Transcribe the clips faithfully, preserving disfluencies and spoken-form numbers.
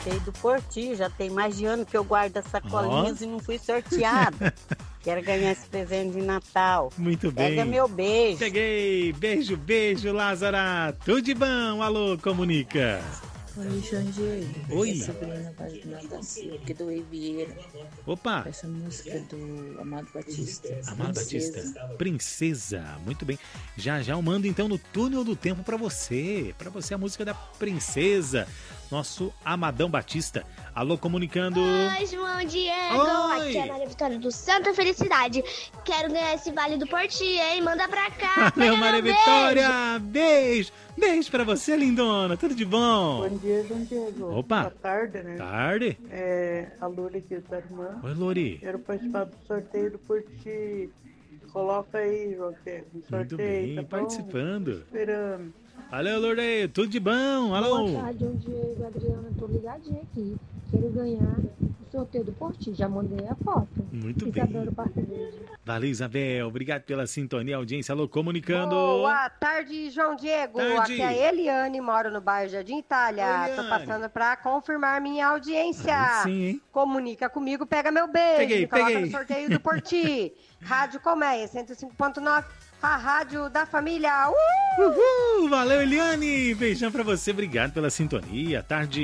sorteio do Porti. Já tem mais de ano que eu guardo as sacolinhas oh. e não fui sorteada. Quero ganhar esse presente de Natal. Muito bem. Pega meu beijo. Peguei. Beijo, beijo, Lázara. Tudo de bom. Alô, comunica. Oi, João Diego. Oi. É Sabrina da Silva, aqui do Riviera. Opa. Essa música do Amado Batista. Amado Princesa. Batista. Princesa. Muito bem. Já já eu mando então no túnel do tempo pra você. Pra você a música da Princesa. Nosso Amadão Batista. Alô, comunicando. Oi, João Diego. Oi. Aqui é a Maria Vitória do Santa Felicidade. Quero ganhar esse vale do Porti, hein? Manda pra cá. Valeu, Maria Vitória. Beijo. Beijo pra você, lindona. Tudo de bom? Bom dia, João Diego. Opa. Boa tarde, né? Tarde. É a Lori aqui da irmã. Oi, Lori. Quero participar do sorteio do Porti. Coloca aí, João Diego. Muito bem, tá participando. Esperando. Valeu, Lorei, tudo de bom? Alô? Boa tarde, João Diego, Adriana, tô ligadinha aqui. Quero ganhar o sorteio do Porti, já mandei a foto. Muito Isabel bem. do Parque Verde. Valeu, Isabel, obrigado pela sintonia, audiência. Alô, comunicando. Boa tarde, João Diego. Tarde. Aqui é a Eliane, moro no bairro Jardim Itália. Eliane. Tô passando pra confirmar minha audiência. Aí sim, hein? Comunica comigo, pega meu beijo. Peguei, me coloca peguei. no sorteio do Porti. Rádio Colmeia, cento e cinco ponto nove. A rádio da família. Uh! Uhul! Valeu, Eliane. Beijão pra você, obrigado pela sintonia. Tarde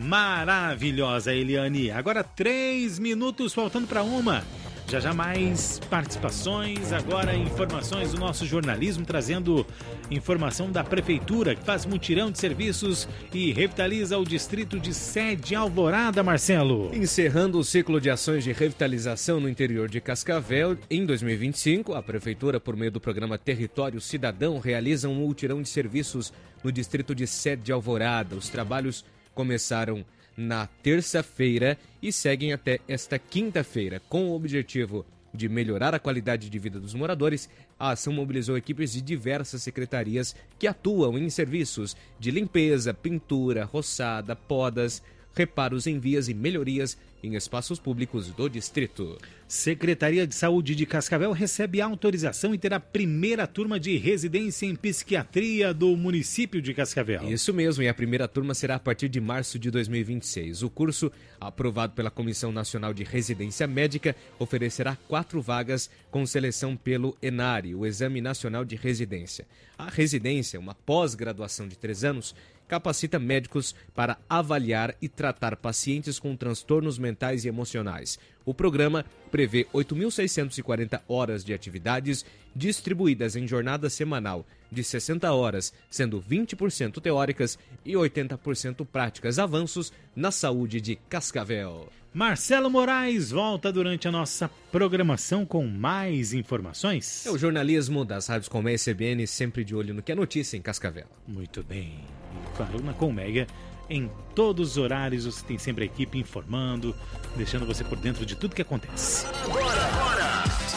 maravilhosa, Eliane. Agora três minutos faltando para uma. Já já mais participações, agora informações do nosso jornalismo, trazendo informação da Prefeitura, que faz mutirão de serviços e revitaliza o distrito de Sede Alvorada, Marcelo. Encerrando o ciclo de ações de revitalização no interior de Cascavel, em dois mil e vinte e cinco, a Prefeitura, por meio do programa Território Cidadão, realiza um mutirão de serviços no distrito de Sede Alvorada. Os trabalhos começaram na terça-feira e seguem até esta quinta-feira. Com o objetivo de melhorar a qualidade de vida dos moradores, a ação mobilizou equipes de diversas secretarias que atuam em serviços de limpeza, pintura, roçada, podas, reparos em vias e melhorias em espaços públicos do distrito. Secretaria de Saúde de Cascavel recebe autorização e terá a primeira turma de residência em psiquiatria do município de Cascavel. Isso mesmo, e a primeira turma será a partir de março de dois mil e vinte e seis. O curso, aprovado pela Comissão Nacional de Residência Médica, oferecerá quatro vagas com seleção pelo ENARE, o Exame Nacional de Residência. A residência, uma pós-graduação de três anos, capacita médicos para avaliar e tratar pacientes com transtornos mentais e emocionais. O programa prevê oito mil seiscentas e quarenta horas de atividades distribuídas em jornada semanal de sessenta horas, sendo vinte por cento teóricas e oitenta por cento práticas. Avanços na saúde de Cascavel. Marcelo Moraes volta durante a nossa programação com mais informações. É o jornalismo das rádios Colmeia e C B N, sempre de olho no que é notícia em Cascavel. Muito bem. Claro, na Colmeia, em todos os horários, você tem sempre a equipe informando, deixando você por dentro de tudo que acontece. Agora, agora.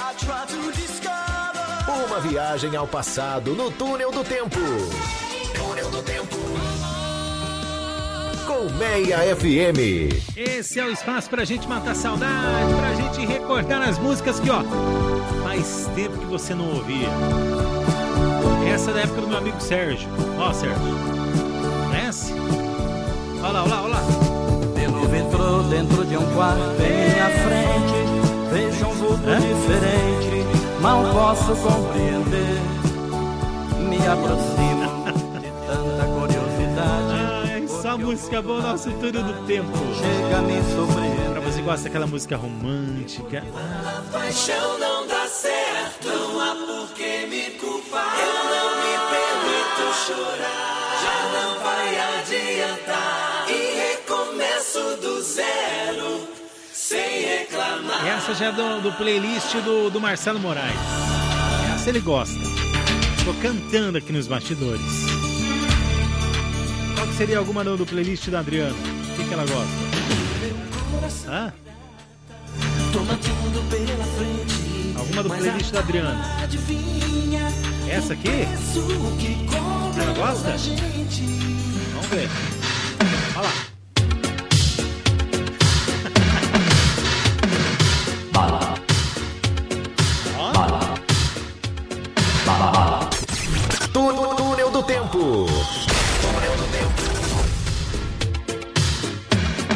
Uma viagem ao passado no túnel do tempo. Túnel do tempo. Colmeia F M. Esse é o espaço pra gente matar saudade, pra gente recordar as músicas que, ó, faz tempo que você não ouvia. Essa é da época do meu amigo Sérgio. Ó, Sérgio. Conhece? Olha lá, olha lá, olha lá. De novo entrou dentro de um quarto em minha frente. Vejo um vulto Hã? diferente. Mal posso compreender. Me aproximo de tanta curiosidade. Ai, só música boa, nosso túnel do tempo. Chega a me surpreender. Pra você que gosta daquela música romântica. A paixão não dá certo. Não há por que me culpar. Eu não me permito chorar. Já não vai adiantar. E recomeço do zero. Sem reclamar. Essa já é do, do playlist do, do Marcelo Moraes. Essa ele gosta. Tô cantando aqui nos bastidores. Qual que seria alguma do, do playlist da Adriana? O que, que ela gosta? Hã? Alguma do playlist da Adriana? Essa aqui? Ela gosta? Vamos ver. Olha lá. Bala. Bala. Bala. Túnel do tempo. Túnel do tempo.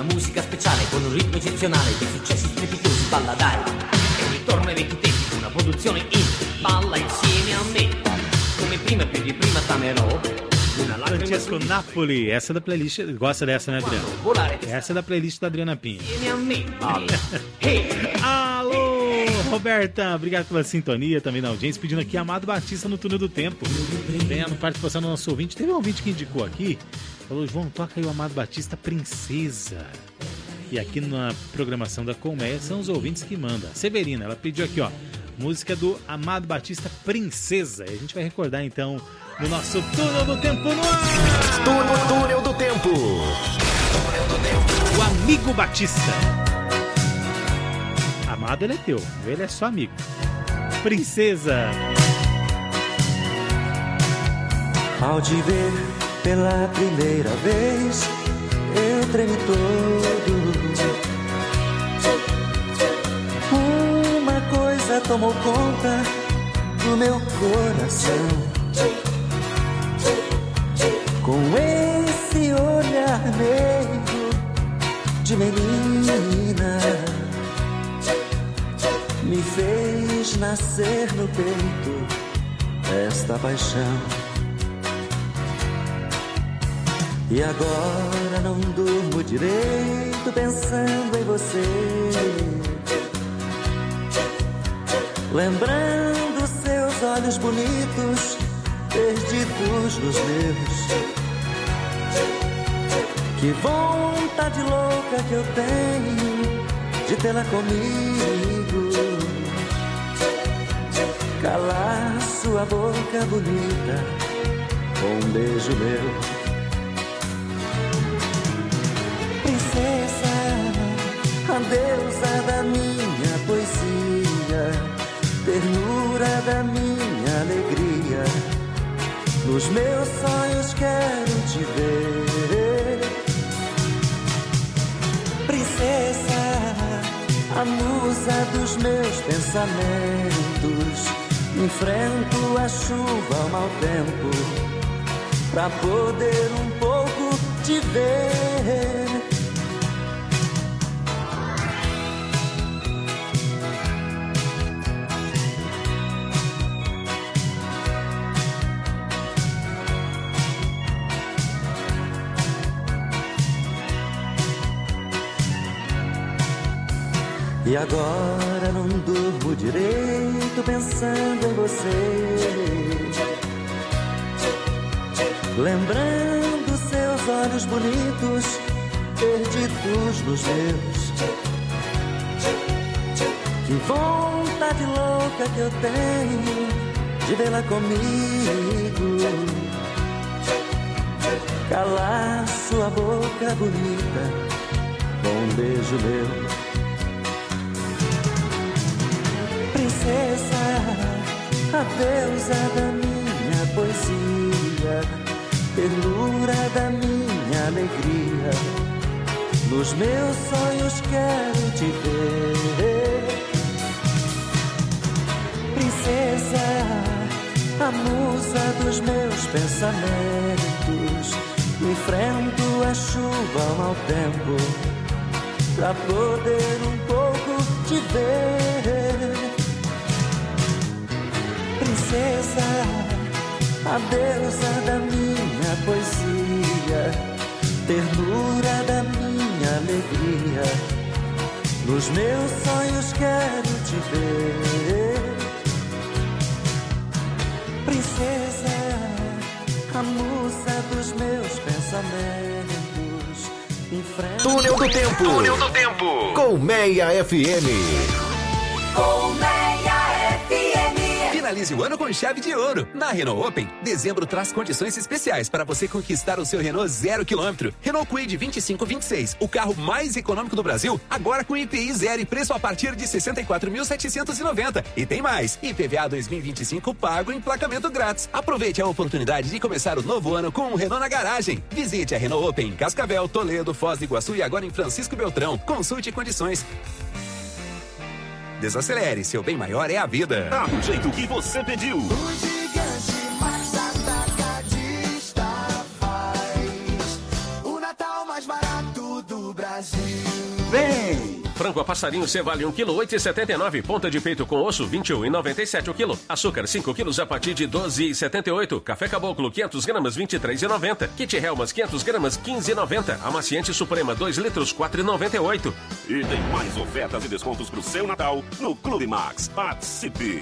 Una musica speciale con un ritmo eccezionale, di successi strepitosi, balla dai. E ritorno ai vecchi tempi, una produzione in balla insieme a me. Come prima, più di prima t'amerò. Francesco Napoli, essa é da playlist. Gosta dessa, né, Adriana? Essa é da playlist da Adriana Pinho. Alô, Roberta, obrigado pela sintonia também na audiência. Pedindo aqui Amado Batista no Túnel do Tempo. Vendo participação do nosso ouvinte. Teve um ouvinte que indicou aqui. Falou, João, toca aí o Amado Batista Princesa. E aqui na programação da Colmeia são os ouvintes que mandam. A Severina, ela pediu aqui, ó, música do Amado Batista Princesa. E a gente vai recordar então no nosso Túnel do Tempo no ar. Túnel, túnel do Tempo. O Amigo Batista. Amado, ele é teu, ele é só amigo. Princesa. Ao te ver pela primeira vez, eu tremi todo. Uma coisa tomou conta do meu coração. Com esse olhar meio de menina, me fez nascer no peito esta paixão. E agora não durmo direito pensando em você, lembrando seus olhos bonitos perdidos nos meus. Que vontade louca que eu tenho de tê-la comigo, calar sua boca bonita com um beijo meu. Princesa, a deusa da minha poesia, ternura da minha alegria, nos meus sonhos quero te ver. Princesa, a musa dos meus pensamentos, enfrento a chuva ao mau tempo, pra poder um pouco te ver. E agora não durmo direito pensando em você, lembrando seus olhos bonitos perdidos nos meus. Que vontade louca que eu tenho de vê-la comigo, calar sua boca bonita com um beijo meu. Princesa, a deusa da minha poesia, ternura da minha alegria, nos meus sonhos quero te ver. Princesa, a musa dos meus pensamentos, enfrento a chuva ao mau tempo, pra poder um pouco te ver. Princesa, a deusa da minha poesia, ternura da minha alegria, nos meus sonhos quero te ver. Princesa, a musa dos meus pensamentos, enfrenta... Túnel do Tempo. Túnel do Tempo. Colmeia F M. Colmeia F M. Finalize o ano com chave de ouro. Na Renault Open, dezembro traz condições especiais para você conquistar o seu Renault zero quilômetro. Renault Kwid vinte e cinco vinte e seis, o carro mais econômico do Brasil, agora com I P I zero e preço a partir de sessenta e quatro mil setecentos e noventa. E tem mais, I P V A dois mil e vinte e cinco pago e emplacamento grátis. Aproveite a oportunidade de começar o novo ano com um Renault na garagem. Visite a Renault Open em Cascavel, Toledo, Foz do Iguaçu e agora em Francisco Beltrão. Consulte condições. Desacelere, seu bem maior é a vida. Ah, do jeito que você pediu. O gigante mais atacadista faz o Natal mais barato do do Brasil. Vem! Frango a passarinho C vale um quilo, oito reais e setenta e nove. Ponta de peito com osso, vinte e um reais e noventa e sete o quilo. Açúcar, cinco quilos a partir de doze reais e setenta e oito. Café Caboclo, quinhentas gramas, vinte e três reais e noventa. Kit Helmas, quinhentas gramas, quinze reais e noventa. Amaciante Suprema, dois litros, quatro reais e noventa e oito. E tem mais ofertas e descontos pro seu Natal no Clube Max. Participe!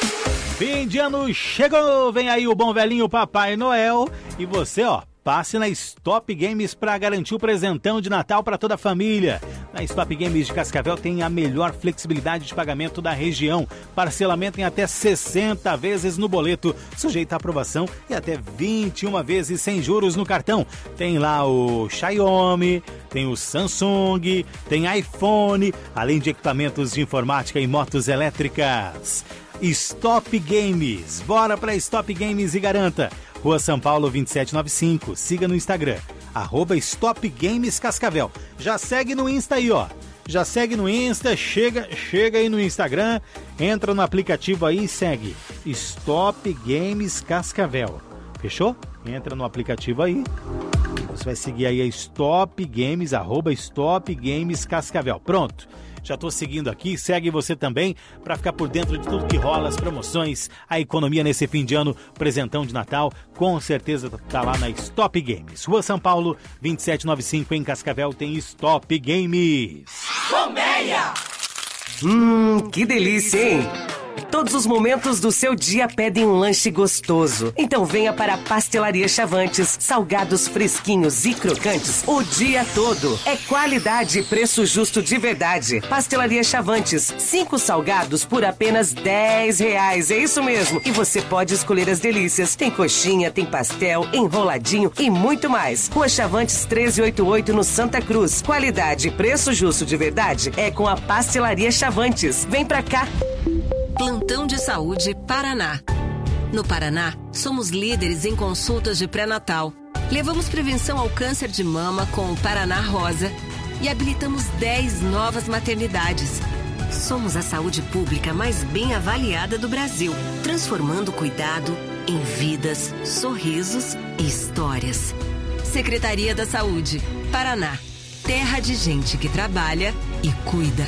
Fim de ano chegou! Vem aí o bom velhinho Papai Noel. E você, ó, passe na Stop Games para garantir o presentão de Natal para toda a família. Na Stop Games de Cascavel tem a melhor flexibilidade de pagamento da região. Parcelamento em até sessenta vezes no boleto, sujeito à aprovação, e até vinte e uma vezes sem juros no cartão. Tem lá o Xiaomi, tem o Samsung, tem iPhone, além de equipamentos de informática e motos elétricas. Stop Games. Bora para Stop Games e garanta. Rua São Paulo vinte e sete noventa e cinco. Siga no Instagram, arroba Stop Games Cascavel. Já segue no Insta aí, ó. Já segue no Insta, chega, chega aí no Instagram, entra no aplicativo aí e segue. Stop Games Cascavel. Fechou? Entra no aplicativo aí. Você vai seguir aí a Stop Games, arroba Stop Games Cascavel. Pronto. Já estou seguindo aqui, segue você também para ficar por dentro de tudo que rola, as promoções, a economia nesse fim de ano, presentão de Natal, com certeza tá lá na Stop Games. Rua São Paulo, vinte e sete noventa e cinco, em Cascavel tem Stop Games. Colmeia! Hum, que delícia, hein? Todos os momentos do seu dia pedem um lanche gostoso. Então venha para a Pastelaria Chavantes. Salgados fresquinhos e crocantes o dia todo. É qualidade e preço justo de verdade. Pastelaria Chavantes. Cinco salgados por apenas dez reais. É isso mesmo. E você pode escolher as delícias. Tem coxinha, tem pastel, enroladinho e muito mais. Rua Chavantes trezentos e oitenta e oito no Santa Cruz. Qualidade e preço justo de verdade é com a Pastelaria Chavantes. Vem pra cá. Plantão de Saúde Paraná. No Paraná, somos líderes em consultas de pré-natal. Levamos prevenção ao câncer de mama com o Paraná Rosa e habilitamos dez novas maternidades. Somos a saúde pública mais bem avaliada do Brasil, transformando o cuidado em vidas, sorrisos e histórias. Secretaria da Saúde, Paraná. Terra de gente que trabalha e cuida.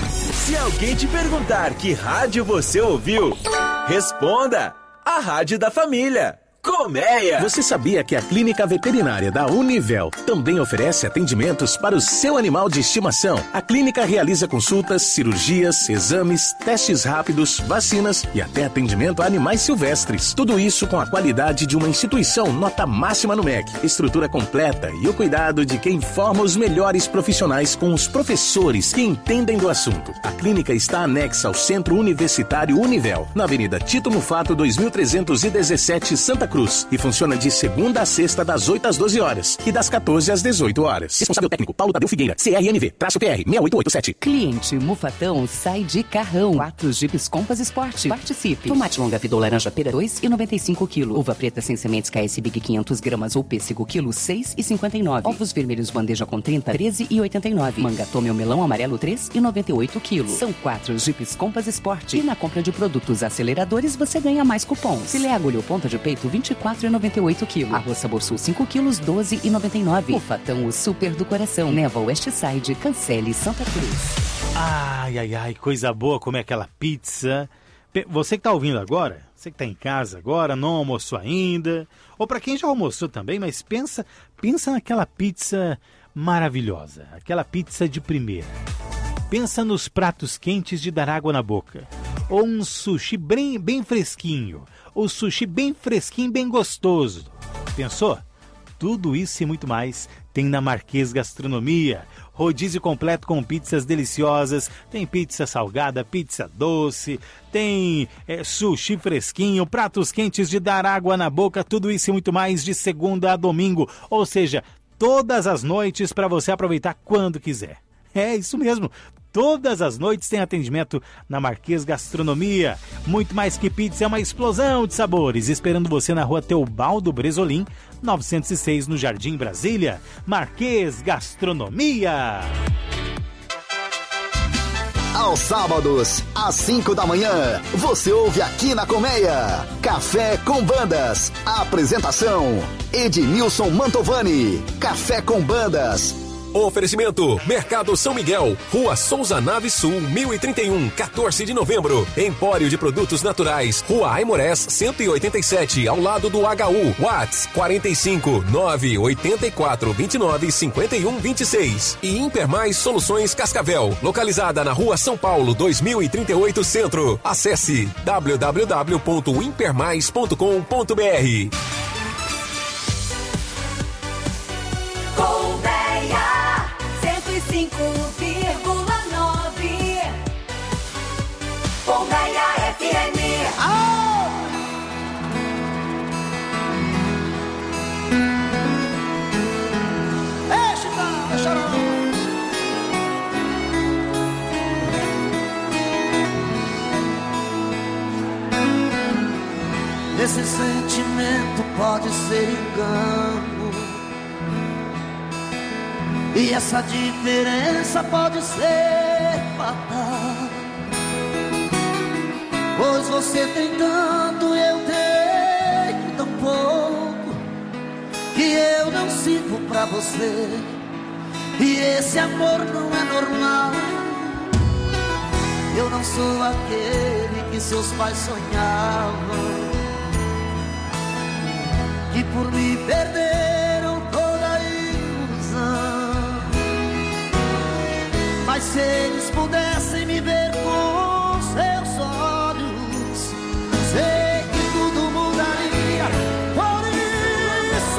Se alguém te perguntar que rádio você ouviu, responda: a Rádio da Família. Colmeia! Você sabia que a Clínica Veterinária da Univel também oferece atendimentos para o seu animal de estimação? A clínica realiza consultas, cirurgias, exames, testes rápidos, vacinas e até atendimento a animais silvestres. Tudo isso com a qualidade de uma instituição nota máxima no M E C. Estrutura completa e o cuidado de quem forma os melhores profissionais com os professores que entendem do assunto. A clínica está anexa ao Centro Universitário Univel, na Avenida Tito Mufato, dois mil trezentos e dezessete, Santa Cruz. E funciona de segunda a sexta, das oito às doze horas e das quatorze às dezoito horas. Responsável técnico Paulo Tadeu Figueira, C R M V, traço P R, seis oito oito sete. Cliente Mufatão sai de carrão. Quatro Jeeps Compass Sport. Participe. Tomate longa vida ou laranja pera dois reais e noventa e cinco quilo. Uva preta sem sementes K S Big quinhentas gramas ou pêssego quilo seis reais e cinquenta e nove. Ovos vermelhos bandeja com trinta, treze reais e oitenta e nove. Manga tome ou melão amarelo três reais e noventa e oito quilo. São quatro Jeeps Compass Sport. E na compra de produtos aceleradores você ganha mais cupons. Filé agulha ou ponta de peito vinte e quatro reais e noventa e oito quilo. Arroz Sabor Sul cinco quilos doze reais e noventa e nove. Mufatão, o super do coração. Neva West Side, Cancele, Santa Cruz. Ai, ai, ai, coisa boa comer aquela pizza. Você que tá ouvindo agora, você que tá em casa agora, não almoçou ainda, ou para quem já almoçou também, mas pensa, pensa naquela pizza maravilhosa, aquela pizza de primeira. Pensa nos pratos quentes de dar água na boca, ou um sushi bem, bem fresquinho, ou sushi bem fresquinho, bem gostoso. Pensou? Tudo isso e muito mais tem na Marquês Gastronomia. Rodízio completo com pizzas deliciosas, tem pizza salgada, pizza doce, tem é, sushi fresquinho, pratos quentes de dar água na boca, tudo isso e muito mais de segunda a domingo, ou seja, todas as noites para você aproveitar quando quiser. É isso mesmo, todas as noites tem atendimento na Marquês Gastronomia. Muito mais que pizza, é uma explosão de sabores, esperando você na rua Teobaldo Bresolim, novecentos e seis, no Jardim Brasília. Marquês Gastronomia. Aos sábados, às cinco da manhã, você ouve aqui na Colmeia, Café com Bandas. Apresentação, Edmilson Mantovani. Café com Bandas, Oferecimento Mercado São Miguel, Rua Souza Naves Sul, mil e trinta e um, quatorze de novembro. Empório de Produtos Naturais, Rua Aimorés, cento e oitenta e sete, ao lado do H U. Whats quarenta e cinco, nove oito quatro, vinte e nove, cinquenta e um, vinte e seis. E Impermais Soluções Cascavel, localizada na Rua São Paulo, dois mil e trinta e oito Centro. Acesse w w w ponto impermais ponto com ponto b r. Colmeia cento e cinco vírgula nove. Colmeia F M. Esse sentimento pode ser engano, e essa diferença pode ser fatal. Pois você tem tanto, eu tenho tão pouco, que eu não sirvo pra você, e esse amor não é normal. Eu não sou aquele que seus pais sonhavam, que por me perderam toda a ilusão. Mas se eles pudessem me ver com seus olhos, sei que tudo mudaria. Por isso,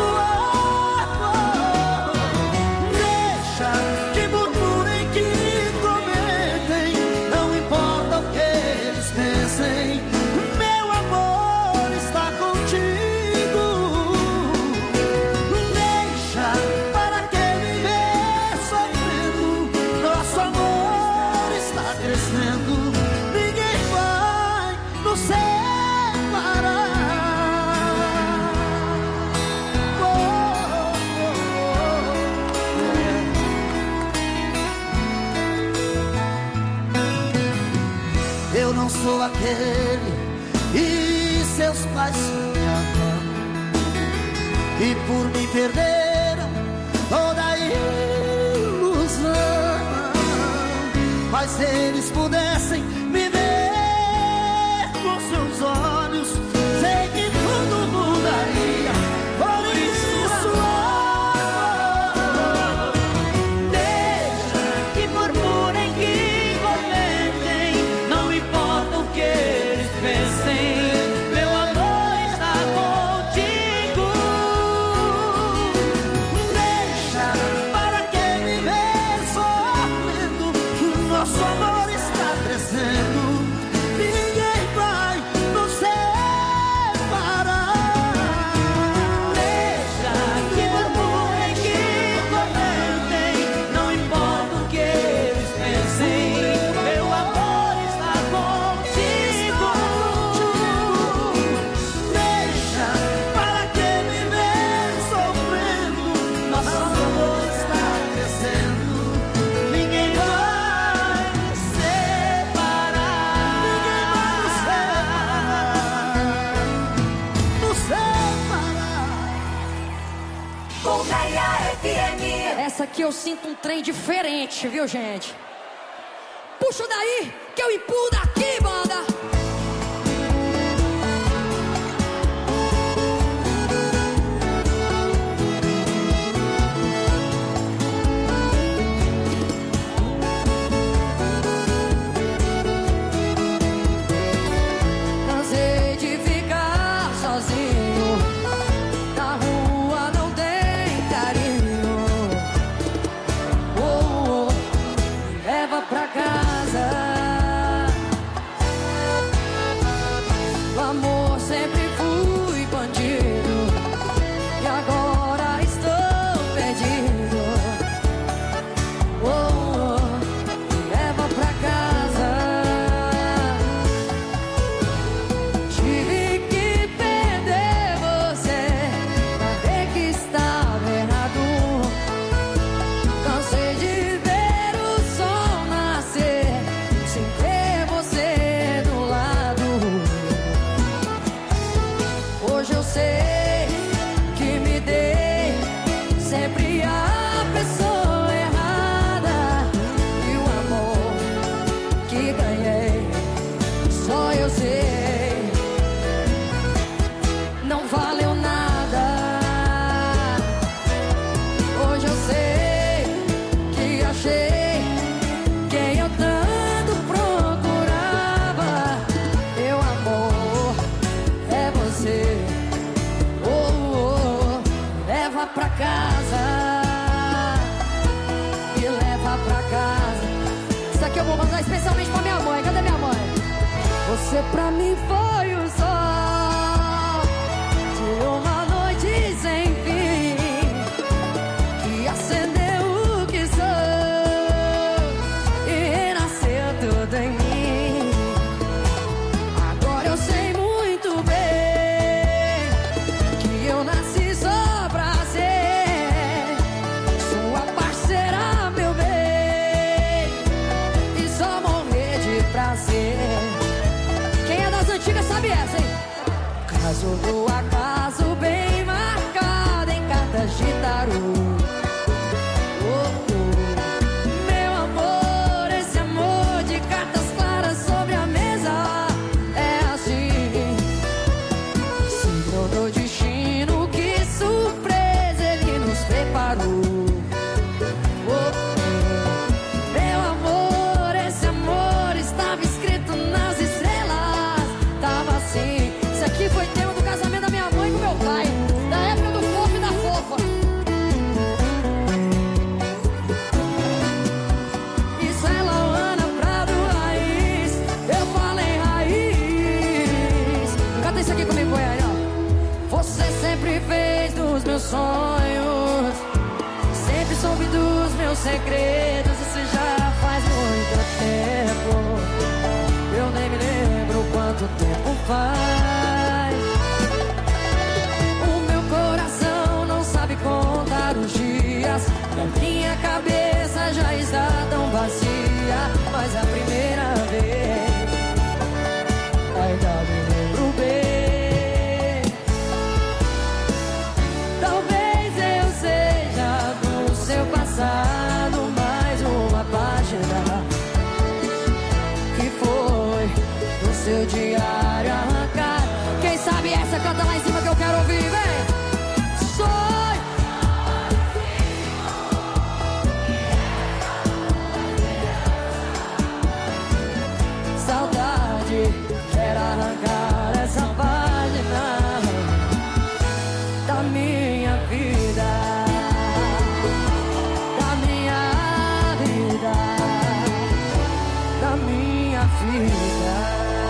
amor, deixa que murmurem, que comentem, não importa o que eles pensem, meu amor está contigo. Eu não sou aquele e seus pais sonhavam, e por me perderam toda a ilusão. Mas se eles pudessem me ver com seus olhos, sei que tudo mudaria. Por isso, amor, deixa que murmurem, que comentem, não importa o que eles pensem, meu amor está contigo. Deixa para quem me vê sofrendo, nosso amor está crescendo, ninguém vai nos separar. Deixa que murmurem, que comentem, não importa o que eles pensem, meu amor está contigo. Deixa para quem me vê sofrendo, nosso amor está crescendo, ninguém vai nos separar. Ninguém vai nos separar, nos separar. Colmeia F M. Essa aqui eu sinto um trem diferente, viu, gente? Puxa daí, que eu empurro daqui, banda. Cansei de ficar sozinho, na rua não tem carinho. Oh, oh, me leva pra casa. que eu vou mandar especialmente pra minha mãe. Cadê minha mãe? Você pra mim foi o sol de uma noite sem fim, que acendeu o que sou e renasceu tudo em mim. Agora eu sei muito bem que eu nasci só pra ser sua parceira, meu bem, e só morrer de prazer. Quem é das antigas sabe essa, hein? Caso do acaso bem marcado em cartas de tarô. Oh, oh. Meu amor, esse amor de cartas claras sobre a mesa é assim. Signo do destino, que surpresa ele nos preparou. Oh, oh. Meu amor, esse amor estava escrito nas estrelas. Tava assim. Isso aqui foi tema do casamento da minha mãe com meu pai, da época do fofo e da fofa. Isso é Lauana Prado raiz. Eu falei raiz. Canta isso aqui comigo, Goiânia. Você sempre fez dos meus sonhos, sempre soube dos meus segredos. Isso já faz muito tempo. Eu nem me lembro quanto tempo faz. O meu coração não sabe contar os dias. A minha cabeça já está tão vazia. Mas a primeira vez ainda me lembro bem. Talvez eu seja do seu passado mais uma página que foi do seu diário arrancado. Quem sabe essa canta lá em cima que eu quero ouvir, vem! Sonho. Saudade, quero arrancar essa página da minha vida, da minha vida, da minha vida.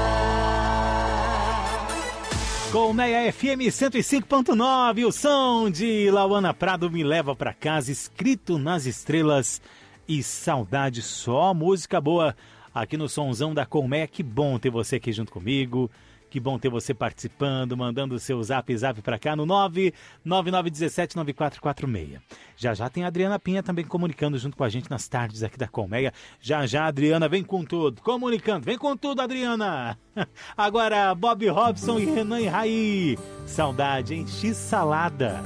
Colmeia F M cento e cinco ponto nove, o som de Lauana Prado, Me Leva Pra Casa, escrito nas estrelas. E saudade, só música boa aqui no Sonzão da Colmeia. Que bom ter você aqui junto comigo, que bom ter você participando, mandando o seu zap zap pra cá no nove nove nove um sete nove quatro quatro seis. Já já tem a Adriana Pinha também comunicando junto com a gente nas tardes aqui da Colmeia. Já já, Adriana, vem com tudo, comunicando, vem com tudo, Adriana. Agora, Bob Robson e Renan e Raí. Saudade, hein? X-salada.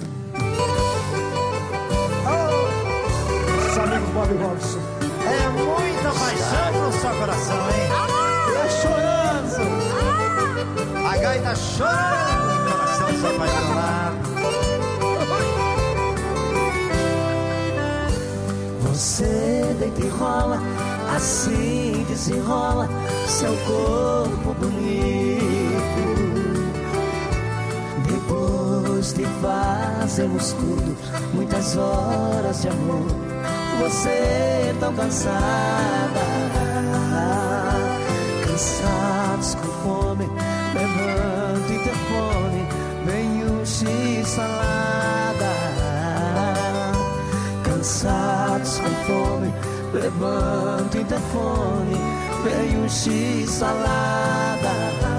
Os amigos Bob Robson. É muita paixão pro seu coração, hein? Tá chorando. A gaita tá chorando. O coração se apaixonado. Você deita e rola, assim desenrola seu corpo bonito. Depois de fazermos tudo, muitas horas de amor, você tão cansada, cansados com fome, levanta o interfone, vem um X-salada. Cansados com fome, levanta o interfone, vem um X-salada.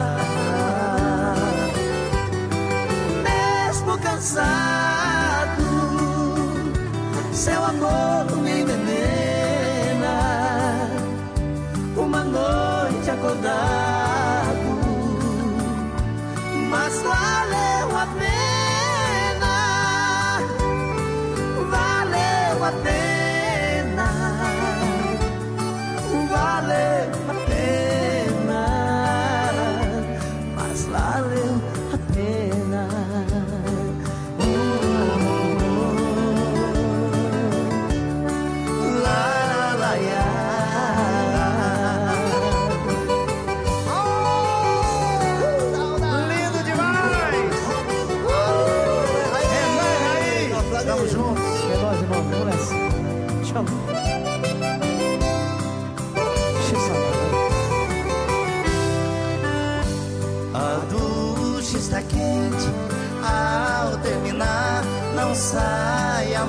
Mesmo cansado, seu amor me envenena. Uma noite acordado, mas valeu a pena. Valeu a pena. Valeu a pena. Mas valeu a pena.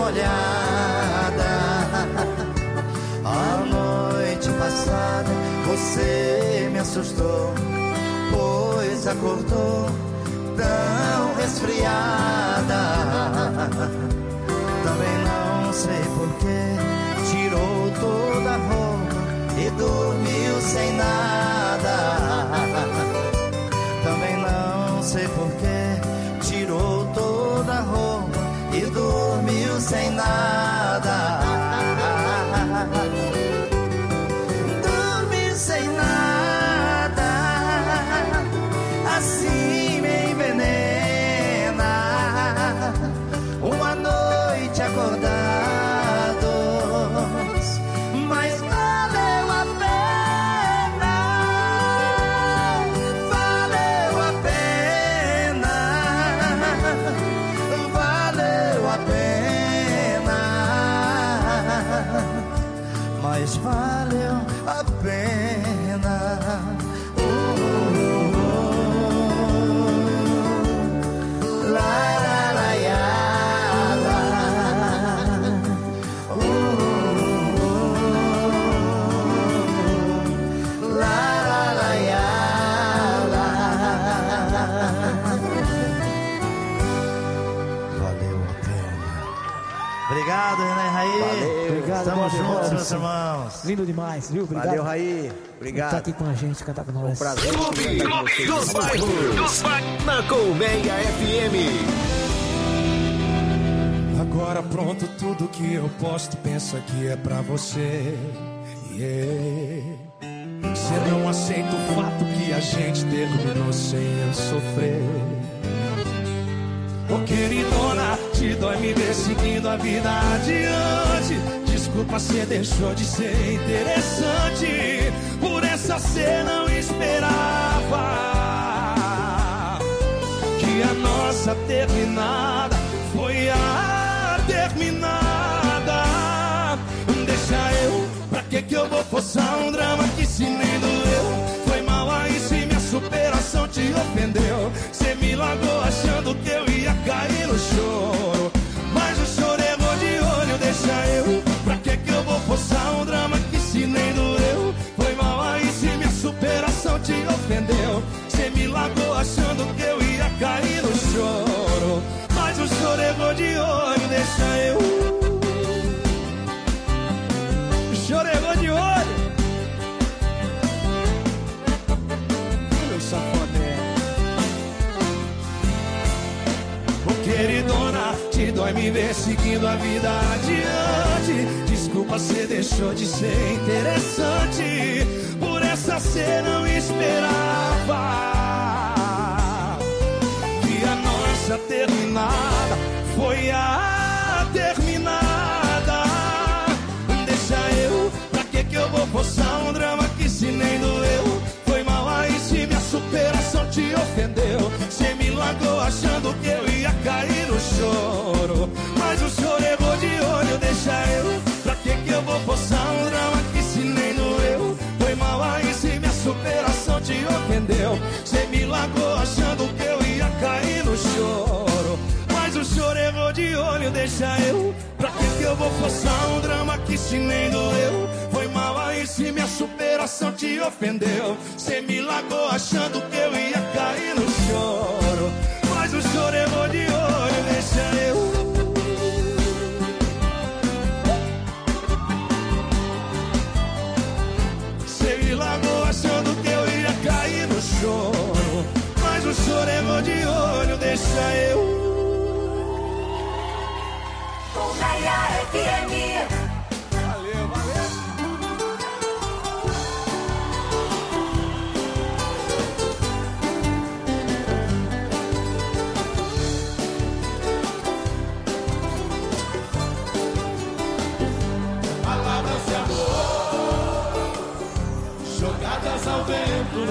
molhada. A noite passada você me assustou, pois acordou tão resfriada. Também não sei porquê tirou toda a roupa e dormiu sem nada. Também não sei porquê tirou toda a roupa e dormiu sem nada. Dormir sem nada, assim me envenena. Uma noite acordados, mas valeu a pena. Valeu a pena. Valeu a pena. Mas valeu a pena. Uh, uh, uh. La, la, la, ya, la. Uh, uh, uh. La, la, la, ya, la. Valeu a pena. Obrigado, Renan Raí. Valeu. Obrigado, Estamos Bob juntos, Robson. meus irmãos. Lindo demais, viu? Obrigado. Valeu, Raí. Obrigado. Por estar aqui com a gente, cantar com nós. Prazer. Clube dos Bairros, na Colmeia F M. Agora pronto, tudo que eu posto pensa que é pra você. Yeah. Você não aceita o fato que a gente terminou sem eu sofrer. Ô queridona, te dói me ver seguindo a vida adiante. Desculpa, cê deixou de ser interessante. Por essa cê não esperava que a nossa terminada foi a terminada. Deixa eu, pra que que eu vou forçar um drama que se nem doeu? Foi mal aí se minha superação te ofendeu. Cê me largou achando que eu ia cair no choro, mas o choro errou de olho. Deixa eu, pra que que eu vou forçar um drama que se nem doeu? Foi mal aí se minha superação te ofendeu. Cê me largou achando que eu ia cair no choro, mas o choro errou de olho. Deixa eu, o choro errou de olho. Meu safadão. Ô queridona, te dói me ver seguindo a vida adiante. Desculpa, cê deixou de ser interessante. Por essa cê não esperava que a nossa terminada foi a terminada. Deixa eu, pra que que eu vou forçar um drama que se nem doeu? Foi mal aí se minha superação te ofendeu. Cê me largou achando que eu ia cair no choro, mas o choro errou de olho. Deixa eu, pra que que eu vou forçar um drama que se nem doeu? Foi mal aí se minha superação te ofendeu. Cê me largou achando que eu ia cair no choro, mas o choro errou de olho. Deixa eu, pra que que eu vou forçar um drama que se nem doeu? Foi mal aí se minha superação te ofendeu. Cê me largou achando que eu ia cair no choro, mas o choro errou de olho. Deixa eu, cê me largou achando que eu ia cair no choro, mas o choro errou de olho. Deixa eu. Colmeia F M. Valeu, valeu. Palavras de amor jogadas ao vento,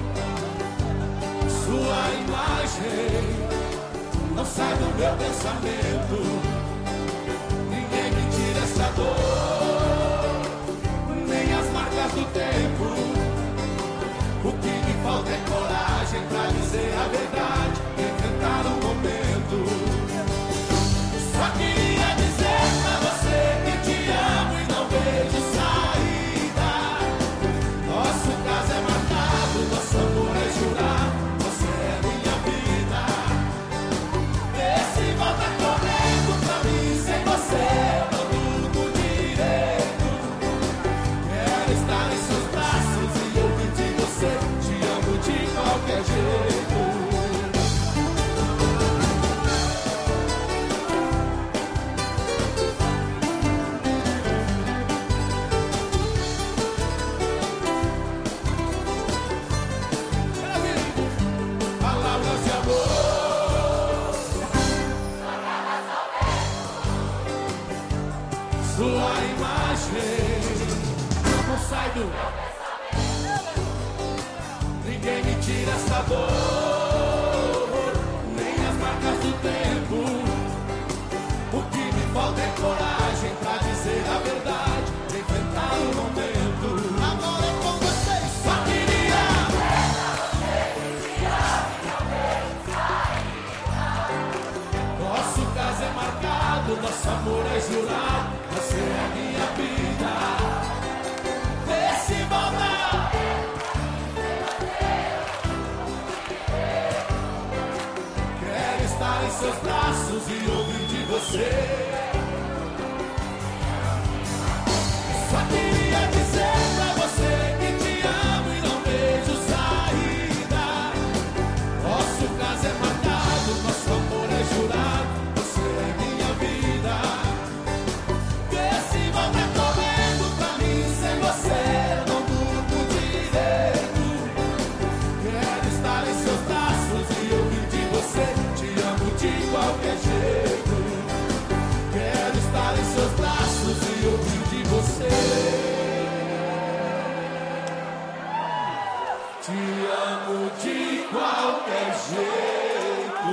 sua imagem não sai do meu pensamento. Ninguém me tira essa dor, nem as marcas do tempo. O que me falta é coragem pra dizer a verdade, enfrentar o momento. Só queria dizer Quero estar em seus braços e ouvir de você. Te amo de qualquer jeito. Palavras de amor. Sua imagem não sai do. Ninguém me tira essa dor, nem as marcas do tempo. O que me falta é coragem pra dizer a verdade, enfrentar o momento. Agora é com vocês, só queria. Nosso caso é marcado, nosso amor é jurado. Você é minha vida. Vê se volta. Quero estar em seus braços e ouvir de você. Só queria dizer pra você que te amo e não vejo saída. Nosso caso é marcado, nosso amor é jurado. Você é minha vida. Vê se volta correndo pra mim. Sem você eu não durmo direito. Quero estar em seus braços e ouvir de você. Te amo de qualquer jeito. Quero estar em seus braços e ouvir de você. Te amo de qualquer jeito.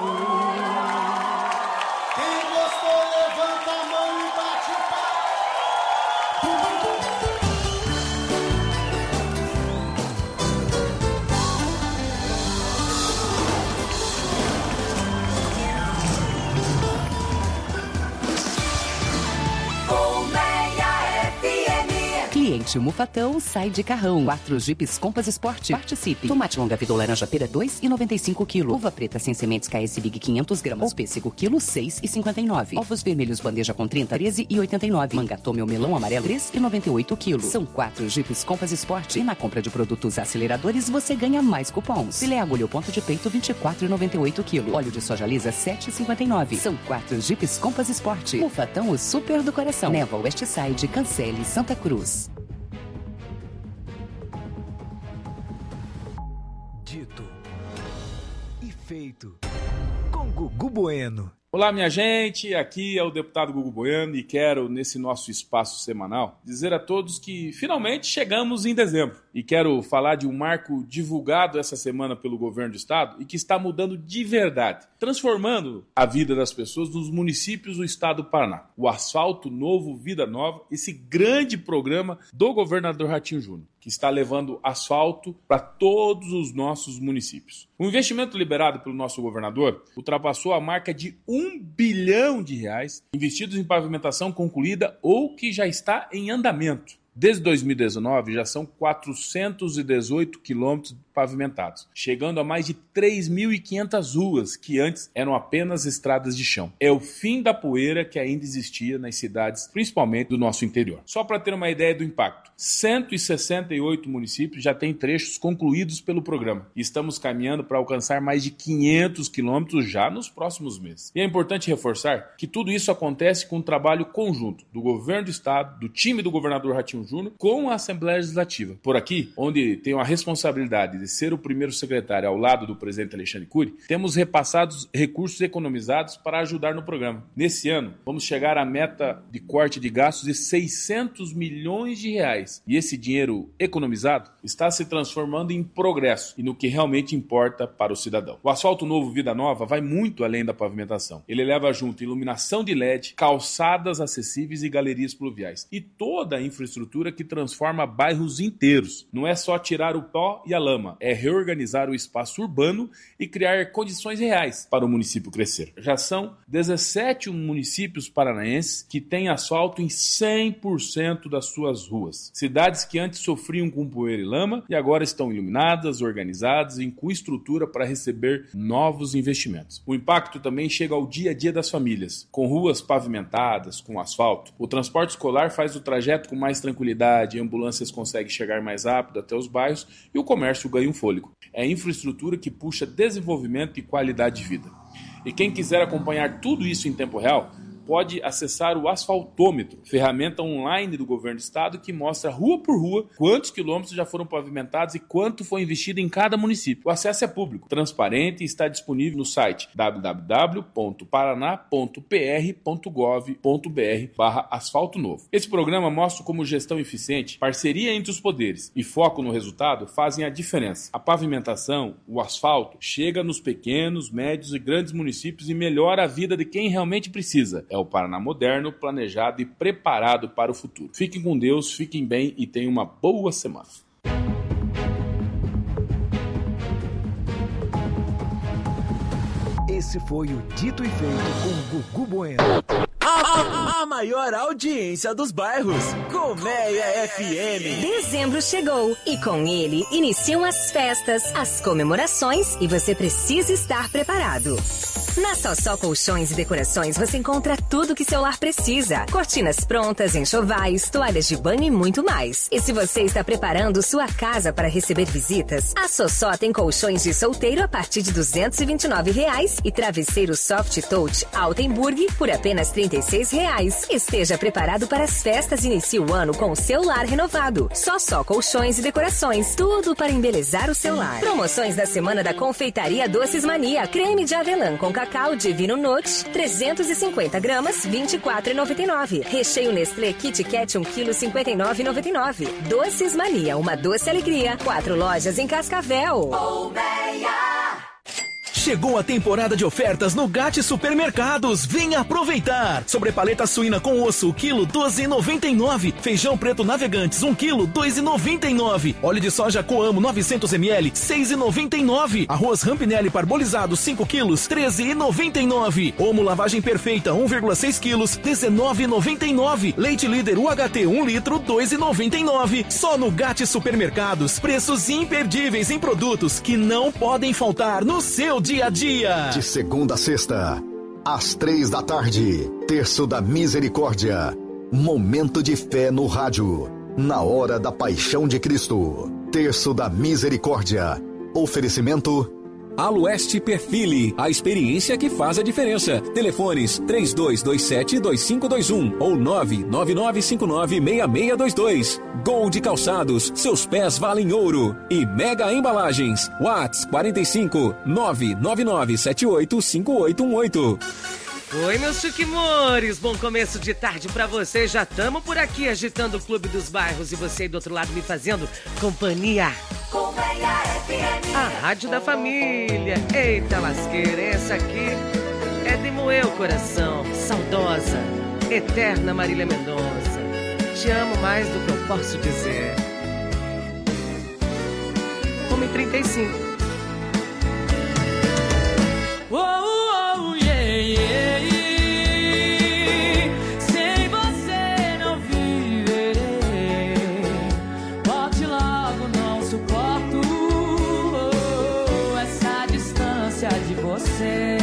Quem gostou, levanta a mão e bate Cliente Mufatão sai de carrão. Quatro Jeeps Compass Sport. Participe. Tomate longa vida ou laranja pera dois e noventa e cinco quilos. Uva preta sem sementes K S Big quinhentas gramas. Ou pêssego quilo seis e cinquenta e nove. Ovos vermelhos bandeja com trinta, treze e oitenta e nove. Manga tome ou melão amarelo três e noventa e oito quilos. São quatro Jeeps Compass Sport. E na compra de produtos aceleradores você ganha mais cupons. Filé agulha ou ponto de peito vinte e quatro e noventa e oito quilos. Óleo de soja lisa sete e cinquenta e nove. São quatro Jeeps Compass Sport. Mufatão, o super do coração. Neva Westside, Cancele, Santa Cruz. Dito e feito com Gugu Bueno. Olá, minha gente, aqui é o deputado Gugu Bueno e quero, nesse nosso espaço semanal, dizer a todos que finalmente chegamos em dezembro. E quero falar de um marco divulgado essa semana pelo governo do estado e que está mudando de verdade, transformando a vida das pessoas nos municípios do estado do Paraná. O Asfalto Novo Vida Nova, esse grande programa do governador Ratinho Júnior, que está levando asfalto para todos os nossos municípios. O investimento liberado pelo nosso governador ultrapassou a marca de um bilhão de reais investidos em pavimentação concluída ou que já está em andamento. Desde dois mil e dezenove, já são quatrocentos e dezoito quilômetros pavimentados, chegando a mais de três mil e quinhentas ruas, que antes eram apenas estradas de chão. É o fim da poeira que ainda existia nas cidades, principalmente do nosso interior. Só para ter uma ideia do impacto, cento e sessenta e oito municípios já têm trechos concluídos pelo programa. E estamos caminhando para alcançar mais de quinhentos quilômetros já nos próximos meses. E é importante reforçar que tudo isso acontece com um trabalho conjunto do governo do estado, do time do governador Ratinho Júnior, com a Assembleia Legislativa. Por aqui, onde tenho a responsabilidade de ser o primeiro secretário ao lado do presidente Alexandre Cury, temos repassados recursos economizados para ajudar no programa. Nesse ano, vamos chegar à meta de corte de gastos de seiscentos milhões de reais. E esse dinheiro economizado está se transformando em progresso e no que realmente importa para o cidadão. O Asfalto Novo Vida Nova vai muito além da pavimentação. Ele leva junto iluminação de L E D, calçadas acessíveis e galerias pluviais. E toda a infraestrutura que transforma bairros inteiros. Não é só tirar o pó e a lama, Lama é reorganizar o espaço urbano e criar condições reais para o município crescer. Já são dezessete municípios paranaenses que têm asfalto em cem por cento das suas ruas. Cidades que antes sofriam com poeira e lama e agora estão iluminadas, organizadas e com estrutura para receber novos investimentos. O impacto também chega ao dia a dia das famílias. Com ruas pavimentadas, com asfalto, o transporte escolar faz o trajeto com mais tranquilidade, ambulâncias conseguem chegar mais rápido até os bairros e o comércio ganha um fôlego. É a infraestrutura que puxa desenvolvimento e qualidade de vida. E quem quiser acompanhar tudo isso em tempo real, pode acessar o Asfaltômetro, ferramenta online do governo do estado que mostra rua por rua quantos quilômetros já foram pavimentados e quanto foi investido em cada município. O acesso é público, transparente e está disponível no site w w w ponto paraná ponto p r ponto gov ponto b r barra asfalto novo. Esse programa mostra como gestão eficiente, parceria entre os poderes e foco no resultado fazem a diferença. A pavimentação, o asfalto, chega nos pequenos, médios e grandes municípios e melhora a vida de quem realmente precisa. É o Paraná moderno, planejado e preparado para o futuro. Fiquem com Deus, fiquem bem e tenham uma boa semana. Esse foi o Dito e Feito com Gugu Bueno. A, a, a maior audiência dos bairros, Colmeia F M. Dezembro chegou e com ele iniciam as festas, as comemorações e você precisa estar preparado. Na Sossó Colchões e Decorações você encontra tudo que seu lar precisa. Cortinas prontas, enxovais, toalhas de banho e muito mais. E se você está preparando sua casa para receber visitas, a Sossó tem colchões de solteiro a partir de duzentos e vinte e nove reais e travesseiro Soft Touch Altenburg por apenas trinta e seis reais. Esteja preparado para as festas e inicie o ano com o seu lar renovado. Sossó Colchões e Decorações, tudo para embelezar o seu lar. Promoções da semana da Confeitaria Doces Mania. Creme de avelã com cacau Divino Nut, trezentos e cinquenta gramas, vinte e quatro reais e noventa e nove centavos. Recheio Nestlé Kit Kat um quilo, cinquenta e nove reais e noventa e nove centavos. Doces Mania, uma doce alegria. Quatro lojas em Cascavel. Chegou a temporada de ofertas no Gatti Supermercados. Venha aproveitar. Sobrepaleta suína com osso, quilo doze reais e noventa e nove centavos. Feijão preto Navegantes, um quilo, dois reais e noventa e nove centavos. Óleo de soja Coamo novecentos mililitros, seis reais e noventa e nove centavos. Arroz Rampinelli parbolizado, cinco quilos, treze reais e noventa e nove centavos. Omo lavagem perfeita, um vírgula seis quilos, dezenove reais e noventa e nove centavos. Leite Líder U H T, um litro, dois reais e noventa e nove centavos. Só no Gatti Supermercados. Preços imperdíveis em produtos que não podem faltar no seu dia a dia. De segunda a sexta, às três da tarde, Terço da Misericórdia. Momento de fé no rádio. Na hora da paixão de Cristo. Terço da Misericórdia. Oferecimento Alueste Perfile, a experiência que faz a diferença. Telefones três dois dois sete, dois cinco dois um ou nove nove nove cinco nove, seis seis dois dois. Gold Calçados, seus pés valem ouro. E Mega Embalagens, WhatsApp quarenta e cinco, nove nove nove sete oito cinco oito um oito. Oi, meus chiquimores, bom começo de tarde pra vocês. Já estamos por aqui agitando o Clube dos Bairros e você aí do outro lado me fazendo companhia. A Rádio da Família. Eita lasqueira, essa aqui é de moer o coração. Saudosa, eterna Marília Mendonça. Te amo mais do que eu posso dizer. uma e trinta e cinco. Oh, oh, yeah, yeah, yeah. Sem você não viverei. Volte logo, não suporto oh, essa distância de você.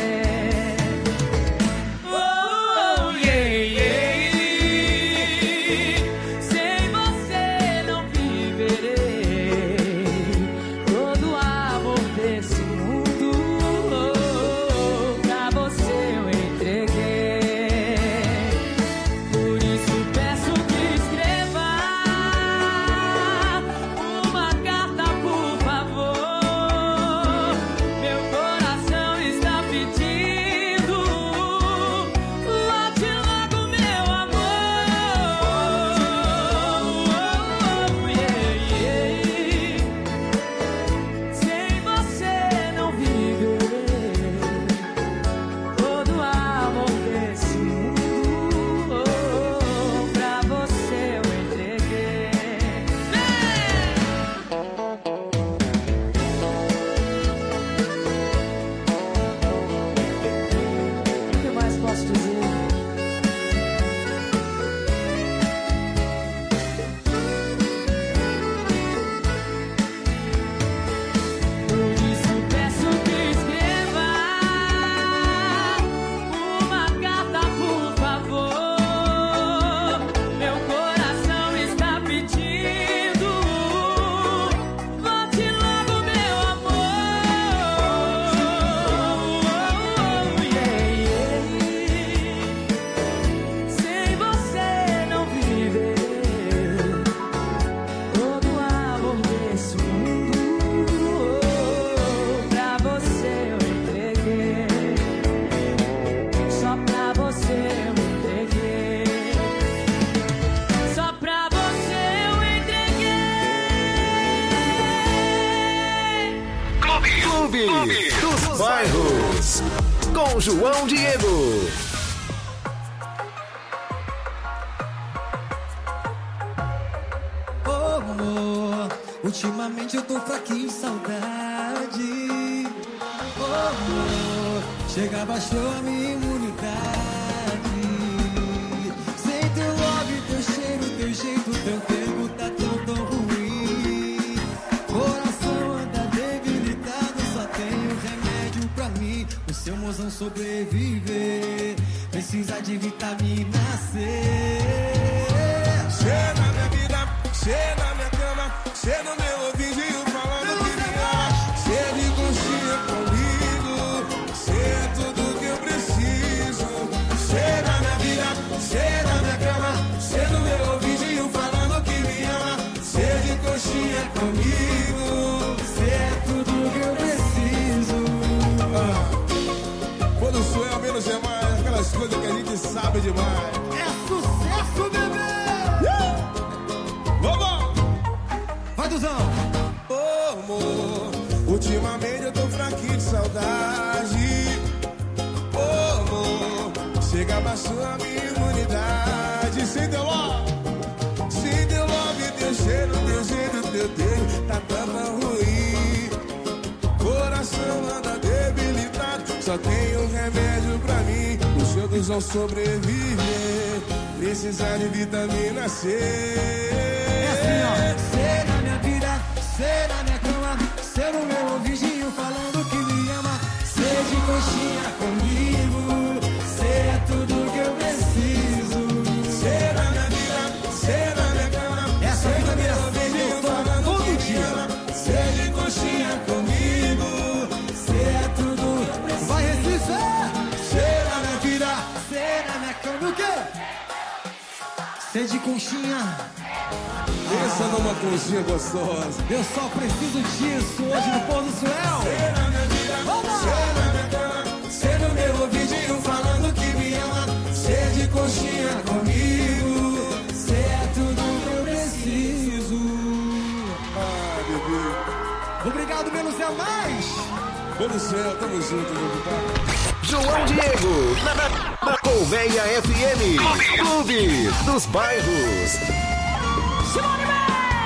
Oh, oh, yeah, yeah. Sem você não viverei. Todo amor Clube dos Bairros, com João Diego. Oh, amor, ultimamente eu tô fraquinho de saudade. Oh, amor, chega, baixou a minha imunidade. Sem teu love, teu cheiro, teu jeito, teu tempo tá tão, tão ruim. Coração anda debilitado, só tenho remédio pra mim. O seu mozão sobreviver, precisa de vitamina C. Cê na minha vida, cê na minha cama, cê no meu ouvidinho falando que me ama. Cê de conchinha comigo, cê é tudo que eu preciso. Cê na minha vida, cê na minha cama, cê no meu ouvidinho falando que me ama. Cê de conchinha comigo, cê é tudo que eu preciso. Ah, quando sou eu, menos é mais, aquelas coisas que a gente sabe demais. É sucesso, bebê! Vamos! Vai, Duzão! Oh, amor, ultimamente eu tô fraquinho de saudade. Oh, amor, chega, baixou a minha imunidade. Sem teu love, sem teu love, teu cheiro, teu jeito, teu dedo, tá tão ruim. Coração anda debilitado, só tem um remédio pra mim. Os outros vão sobreviver, precisar de vitamina C. É assim, ó. Cê na minha vida, cê na minha cama, cê no meu ouvidinho falando que me ama. Cê de coxinha comigo, cê é tudo que eu preciso. Cê na minha vida, cê na minha cama, essa vitamina C eu tomo todo dia. Cê de coxinha comigo, cê é tudo que eu preciso. Vai, Recife! Cê na minha vida, cê na minha cama, o quê? Cê de conchinha. Pensa numa conchinha gostosa. Eu só preciso disso hoje no Pôr do Suel. Cê na minha vida, cê na minha cama, cê no meu ouvidinho falando que me ama. Cê de conchinha comigo, cê é tudo que eu preciso. Ah, bebê. Obrigado, menos é mais. Pôr do Céu, tamo junto, meu pai. João Diego, na, na, na Colmeia F M, Clube dos Bairros. Simone Man!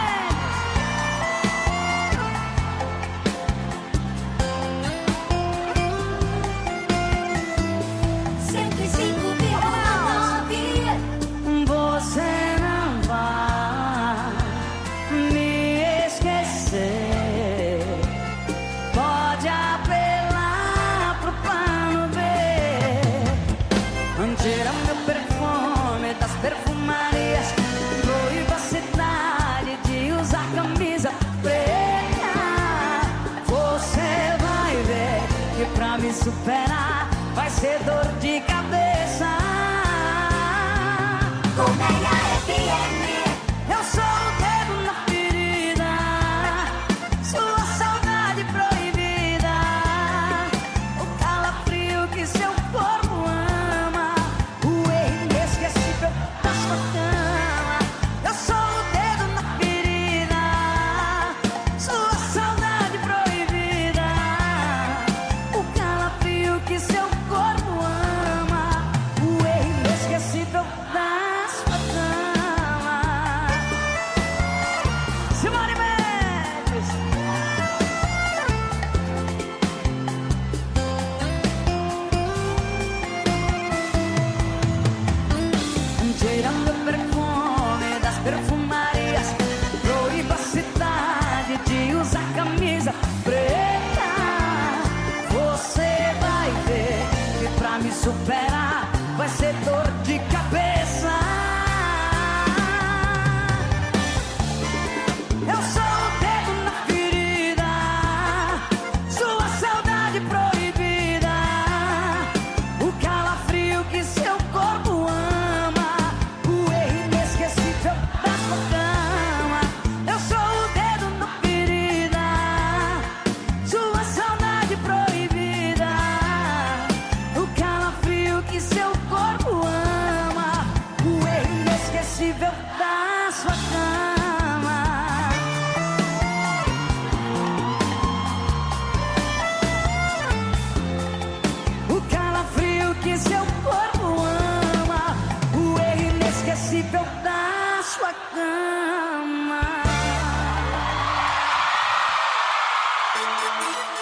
cento e cinco vírgula nove. Você não vai me esquecer. Pode apelar pro plano B. Tira meu perfume das perfumarias. Proíba a cidade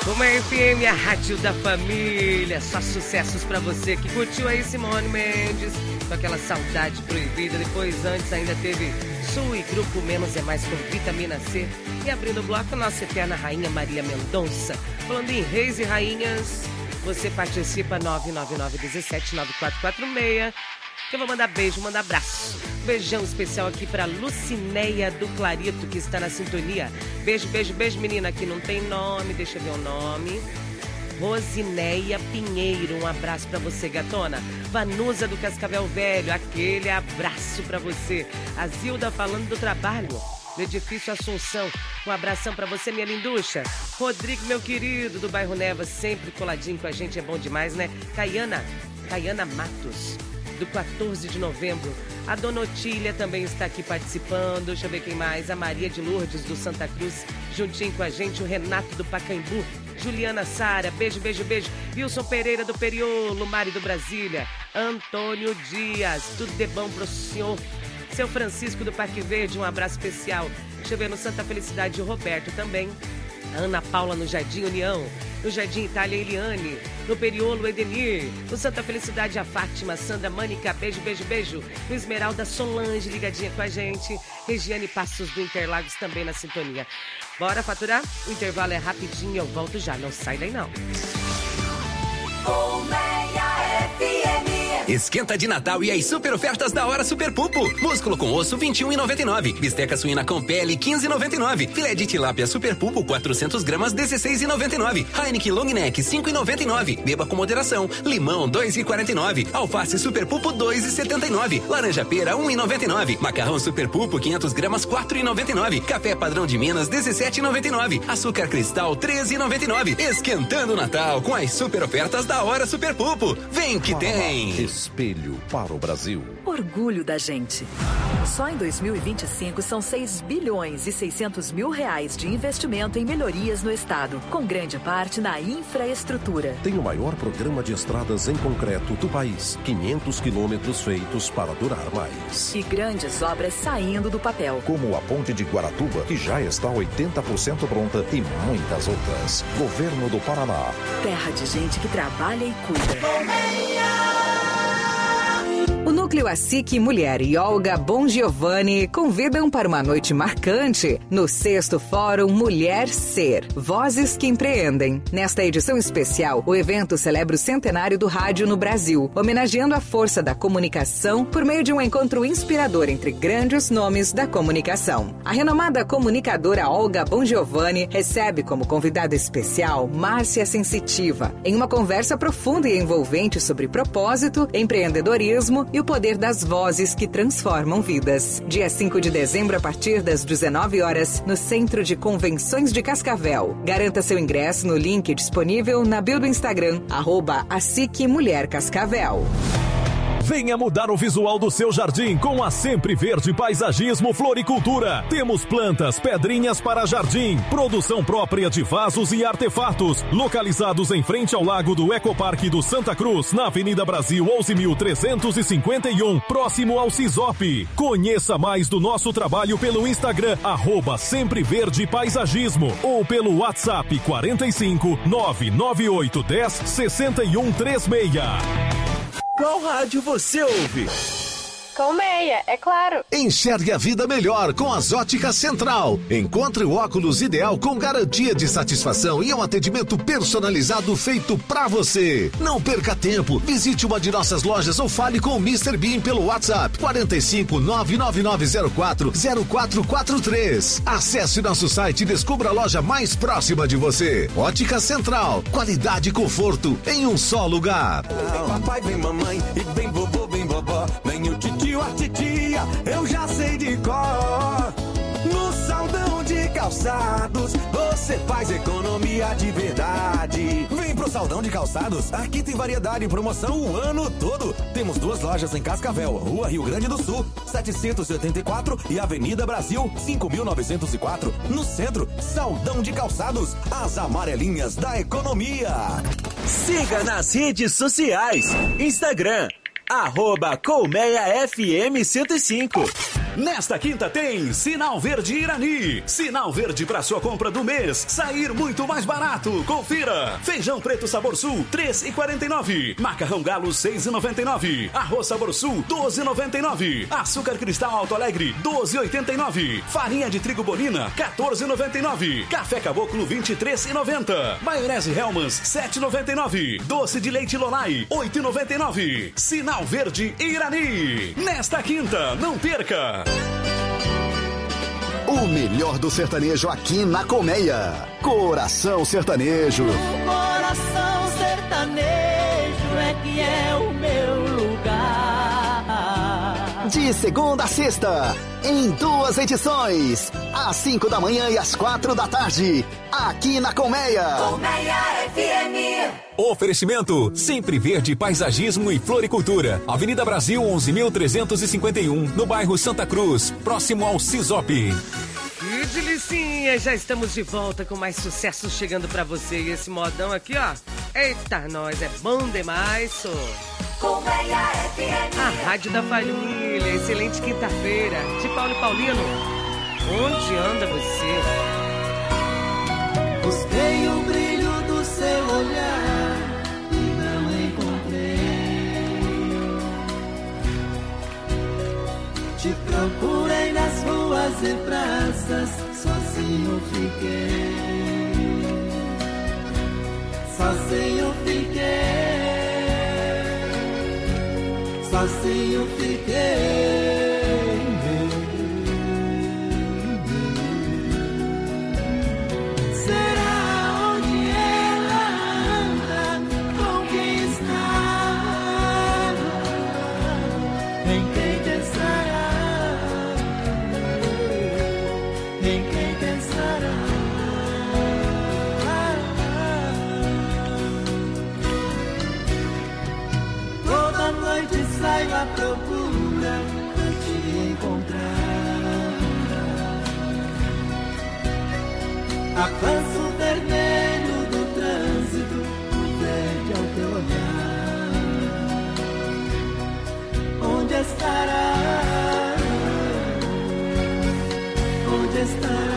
Colmeia F M, a rádio da família. Só sucessos pra você que curtiu aí Simone Mendes com aquela saudade proibida. Depois, antes, ainda teve Sul e Grupo Menos é Mais com Vitamina C. E abrindo o bloco, nossa eterna rainha Maria Mendonça. Falando em reis e rainhas, você participa nove nove nove um sete nove quatro quatro seis. Eu vou mandar beijo, mandar abraço. Beijão especial aqui pra Lucinéia do Clarito, que está na sintonia. Beijo, beijo, beijo, menina, que não tem nome, deixa eu ver o nome. Rosinéia Pinheiro, um abraço pra você, gatona. Vanusa do Cascavel Velho, aquele abraço pra você. A Zilda falando do trabalho do Edifício Assunção, um abração pra você, minha linducha. Rodrigo, meu querido, do bairro Neva, sempre coladinho com a gente, é bom demais, né? Caiana, Caiana Matos, do quatorze de novembro. A Dona Otília também está aqui participando. Deixa eu ver quem mais. A Maria de Lourdes, do Santa Cruz, juntinho com a gente. O Renato do Pacaembu. Juliana Sara, beijo, beijo, beijo. Wilson Pereira do Periolo. Mari do Brasília. Antônio Dias, tudo de bom pro senhor. Seu Francisco do Parque Verde, um abraço especial. Deixa eu ver no Santa Felicidade, o Roberto também. A Ana Paula no Jardim União. No Jardim Itália, Eliane. No Periolo, Edenir. No Santa Felicidade, a Fátima. Sandra Mânica, beijo, beijo, beijo. No Esmeralda, Solange, ligadinha com a gente. Regiane Passos do Interlagos também na sintonia. Bora faturar? O intervalo é rapidinho, eu volto já. Não sai daí, não. Colmeia F M. Esquenta de Natal e as super ofertas da Hora Super Pupo. Músculo com osso vinte e um reais e noventa e nove. Bisteca suína com pele quinze reais e noventa e nove. Filé de tilápia Super Pupo quatrocentos gramas dezesseis reais e noventa e nove. Heineken Long Neck cinco reais e noventa e nove. Beba com moderação. Limão dois reais e quarenta e nove. Alface Super Pupo dois reais e setenta e nove. Laranja pera um real e noventa e nove. Macarrão Super Pupo quinhentas gramas quatro reais e noventa e nove. Café Padrão de Minas dezessete reais e noventa e nove. Açúcar Cristal treze reais e noventa e nove. Esquentando o Natal com as super ofertas da Hora Super Pupo. Vem que tem. Espelho para o Brasil. Orgulho da gente. Só em dois mil e vinte e cinco são seis bilhões e seiscentos mil reais de investimento em melhorias no estado, com grande parte na infraestrutura. Tem o maior programa de estradas em concreto do país. quinhentos quilômetros feitos para durar mais. E grandes obras saindo do papel. Como a ponte de Guaratuba, que já está oitenta por cento pronta, e muitas outras. Governo do Paraná. Terra de gente que trabalha e cuida. O Núcleo ASIC Mulher e Olga Bongiovanni convidam para uma noite marcante no sexto Fórum Mulher Ser, Vozes que Empreendem. Nesta edição especial, o evento celebra o centenário do rádio no Brasil, homenageando a força da comunicação por meio de um encontro inspirador entre grandes nomes da comunicação. A renomada comunicadora Olga Bongiovanni recebe como convidada especial Márcia Sensitiva, em uma conversa profunda e envolvente sobre propósito, empreendedorismo e o poder das vozes que transformam vidas. Dia cinco de dezembro, a partir das dezenove horas, no Centro de Convenções de Cascavel. Garanta seu ingresso no link disponível na bio do Instagram, arroba ASIC Mulher Cascavel. Venha mudar o visual do seu jardim com a Sempre Verde Paisagismo Floricultura. Temos plantas, pedrinhas para jardim, produção própria de vasos e artefatos, localizados em frente ao lago do Ecoparque do Santa Cruz, na Avenida Brasil onze mil trezentos e cinquenta e um, próximo ao Cisop. Conheça mais do nosso trabalho pelo Instagram, arroba Sempre Verde Paisagismo, ou pelo WhatsApp quarenta e cinco, nove nove oito um zero, seis um três seis. Qual rádio você ouve? Colmeia, é claro. Enxergue a vida melhor com as Óticas Central. Encontre o óculos ideal com garantia de satisfação e um atendimento personalizado feito pra você. Não perca tempo. Visite uma de nossas lojas ou fale com o mister Bean pelo WhatsApp quarenta e cinco, nove nove nove zero quatro, zero quatro quatro três. Acesse nosso site e descubra a loja mais próxima de você. Óticas Central. Qualidade e conforto em um só lugar. Vem papai, vem mamãe e vem vovô, vem vovó. Vem o titio, a titia, eu já sei de cor. No Saldão de Calçados, você faz economia de verdade. Vem pro Saldão de Calçados, aqui tem variedade e promoção o ano todo. Temos duas lojas em Cascavel, Rua Rio Grande do Sul, setecentos e oitenta e quatro e Avenida Brasil, cinco mil novecentos e quatro. No centro, Saldão de Calçados, as amarelinhas da economia. Siga nas redes sociais, Instagram, arroba Colmeia F M cento e cinco. Nesta quinta tem Sinal Verde Irani. Sinal Verde para sua compra do mês sair muito mais barato. Confira. Feijão preto Sabor Sul, três reais e quarenta e nove centavos. Macarrão Galo, seis reais e noventa e nove centavos. Arroz Sabor Sul, doze reais e noventa e nove centavos. Açúcar Cristal Alto Alegre, doze reais e oitenta e nove centavos. Farinha de trigo Bolina, quatorze reais e noventa e nove centavos. Café Caboclo, vinte e três reais e noventa centavos. Maionese Hellmann's, sete reais e noventa e nove centavos. Doce de leite Lonai, oito reais e noventa e nove centavos. Sinal Verde Irani. Nesta quinta, não perca! O melhor do sertanejo aqui na Colmeia. Coração Sertanejo. O coração sertanejo é que é o meu lugar. De segunda a sexta, em duas edições, às cinco da manhã e às quatro da tarde, aqui na Colmeia. Colmeia F M. Oferecimento Sempre Verde Paisagismo e Floricultura. Avenida Brasil onze mil trezentos e cinquenta e um, no bairro Santa Cruz, próximo ao Cisop. Que delicinha! Já estamos de volta com mais sucessos chegando pra você. E esse modão aqui, ó. Eita, nós, é bom demais, só. Colmeia F M. A Rádio da Família. Excelente quinta-feira. De Paulo e Paulino. Onde anda você? Busquei o brilho do seu olhar e não encontrei. Te procurei nas ruas e praças, sozinho fiquei. Sozinho fiquei. Sozinho fiquei. Saio à procura de te encontrar. Avanço vermelho do trânsito, verde ao teu olhar. Onde estará? Onde estará?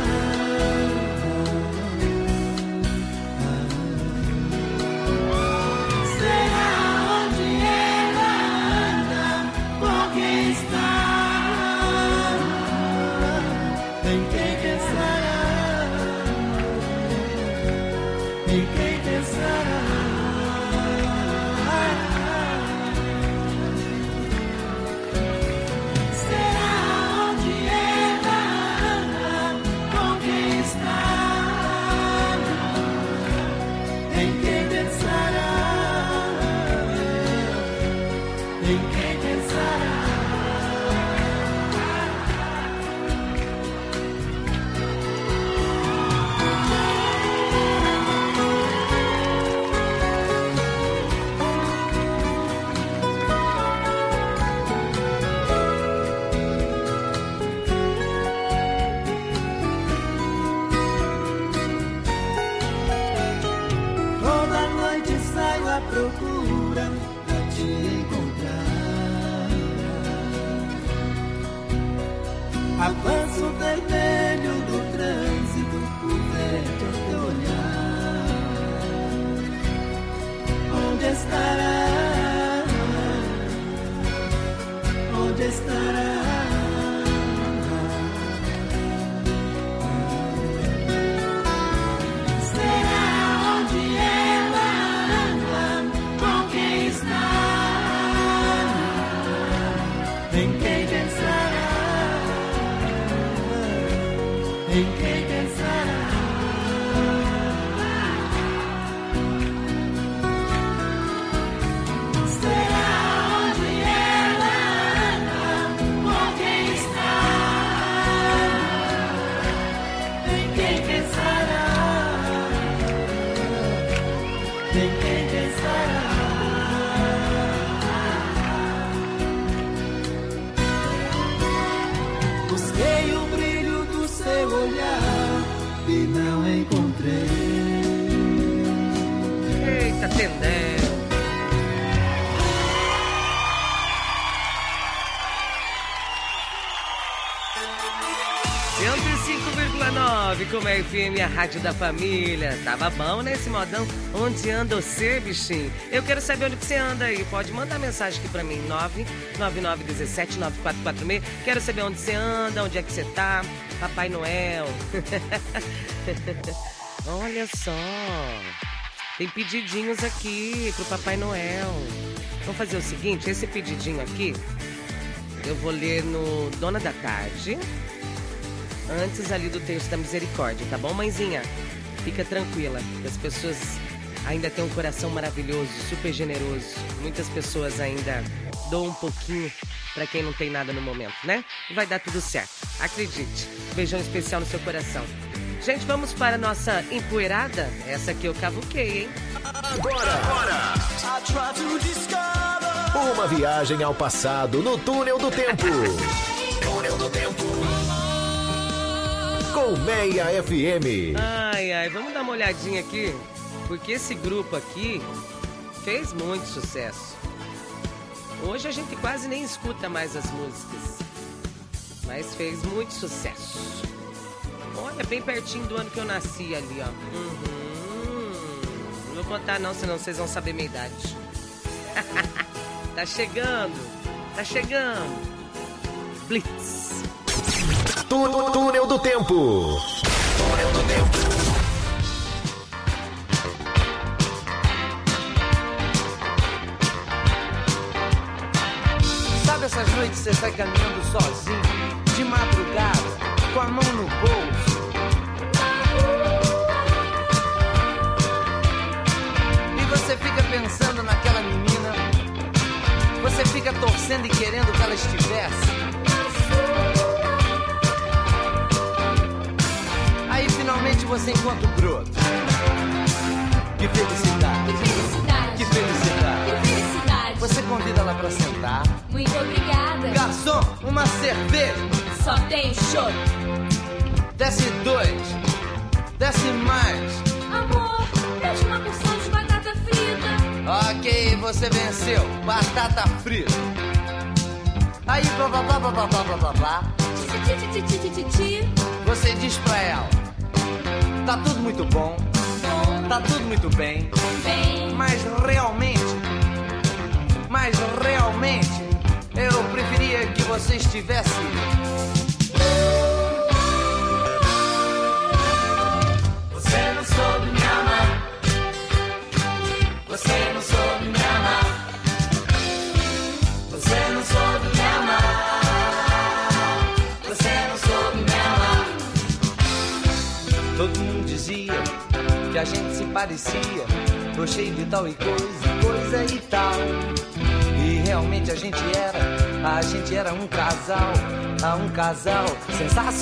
Avanço vermelho do trânsito, o verde ao teu olhar. Onde estará? Onde estará? Será onde ela anda? Com quem está? Em quem pensará? Em quem pensará? Será onde ela anda? Com quem está? Em quem pensará? Em quem pensará? Busquei o brilho do seu olhar e não encontrei. Eita, Tendel. cento e cinco vírgula nove, como é F M, a rádio da família. Tava bom, né, esse modão? Onde anda você, bichinho? Eu quero saber onde que você anda aí. Pode mandar mensagem aqui pra mim, nove nove nove um sete nove quatro quatro seis. Quero saber onde você anda, onde é que você tá. Papai Noel. Olha só. Tem pedidinhos aqui pro Papai Noel. Vamos fazer o seguinte, esse pedidinho aqui, eu vou ler no Dona da Tarde, antes ali do Terço da Misericórdia, tá bom, mãezinha? Fica tranquila, as pessoas ainda têm um coração maravilhoso, super generoso. Muitas pessoas ainda doam um pouquinho pra quem não tem nada no momento, né? E vai dar tudo certo, acredite. Beijão especial no seu coração. Gente, vamos para a nossa empoeirada? Essa aqui eu cavuquei, hein? Agora, agora. Uma viagem ao passado no Túnel do Tempo. Túnel do Tempo. Colmeia F M. Ai, ai, vamos dar uma olhadinha aqui, porque esse grupo aqui fez muito sucesso. Hoje a gente quase nem escuta mais as músicas, mas fez muito sucesso. Olha, bem pertinho do ano que eu nasci ali, ó. Uhum. Não vou contar não, senão vocês vão saber minha idade. Tá chegando, tá chegando. Blitz. Túnel do Tempo. Túnel do Tempo. Sabe essas noites que você sai caminhando sozinho, de madrugada, com a mão no bolso? E você fica pensando naquela menina, você fica torcendo e querendo que ela estivesse. Aí finalmente você encontra o broto. Que felicidade. Que felicidade. Que felicidade. Que felicidade. Você convida ela pra sentar. Muito obrigada. Garçom, uma cerveja. Só tem chopp. Desce dois. Desce mais. Amor, pede uma porção de batata frita. Ok, você venceu. Batata frita. Aí, blá blá blá blá blá blá blá blá blá. Você diz pra ela: tá tudo muito bom, bom. Tá tudo muito bem, bem. Mas realmente, mas realmente, eu preferia que você estivesse. Você não soube me amar. Você não soube me amar. Você não soube me amar. Você não soube me amar. Todo mundo dizia que a gente se parecia, tô cheio de tal e coisa, coisa e tal. E realmente a gente era, a gente era um casal, ah, um casal sensacional.